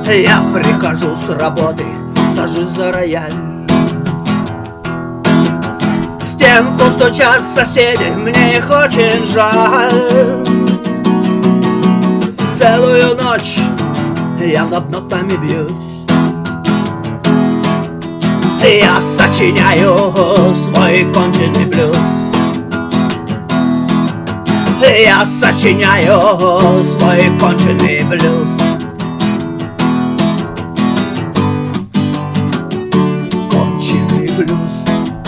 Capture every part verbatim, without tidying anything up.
Я прихожу с работы, сажусь за рояль. В стенку стучат соседи, мне их очень жаль. Целую ночь я над нотами бьюсь. Я сочиняю свой конченый блюз. Я сочиняю свой конченый блюз. Конченый блюз.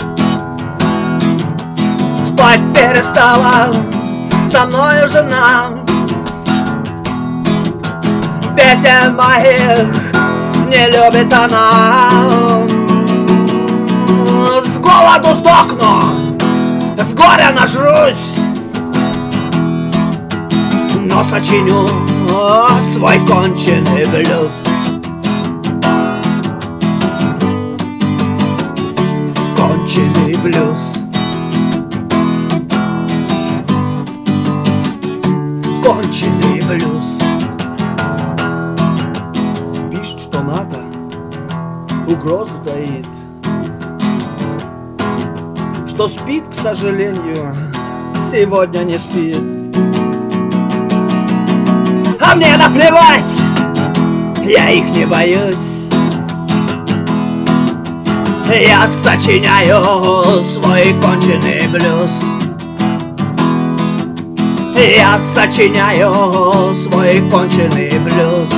Спать перестала со мною жена. Песен моих не любит она. С голоду сдохну, с горя нажрусь, но сочиню свой конченый блюз. Конченый блюз. Конченый блюз. Пишет, что НАТО угрозу таит, что спит, к сожалению, сегодня не спит. А мне наплевать, я их не боюсь. Я сочиняю свой конченый блюз. Я сочиняю свой конченый блюз.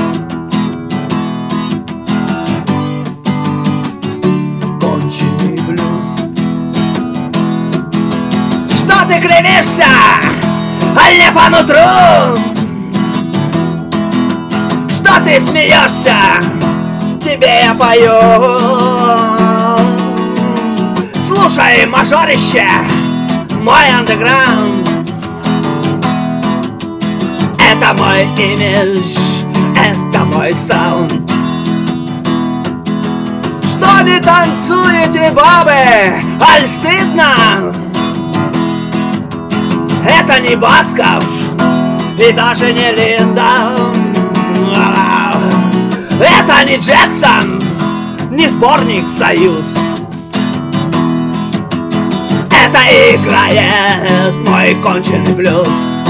Конченый блюз. Что ты кривишься, а не по нутру? Что ты смеешься? Тебе я пою. Слушай, мажорище, мой андеграунд. Это мой имидж, это мой саунд. Что не танцуете, бабы, аль стыдно? Это не Басков и даже не Линда. Это не Джексон, не сборник «Союз». Это играет мой конченый блюз.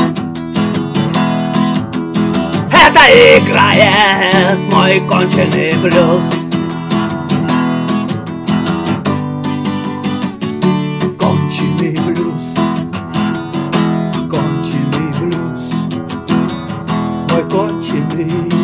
Это играет мой конченый блюз. Конченый блюз. Конченый блюз. Мой конченый